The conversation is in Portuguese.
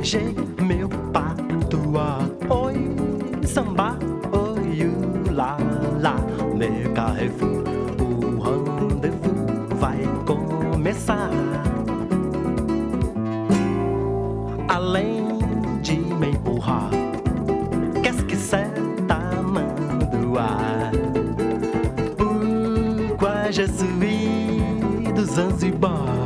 G, meu patois. Oi, samba, oi, lá, lá. Meu Carrefour, o rendezvous vai começar. Além de me empurrar, qu'est-ce que c'est ta main droite? Pourquoi je suis de Zanzibar?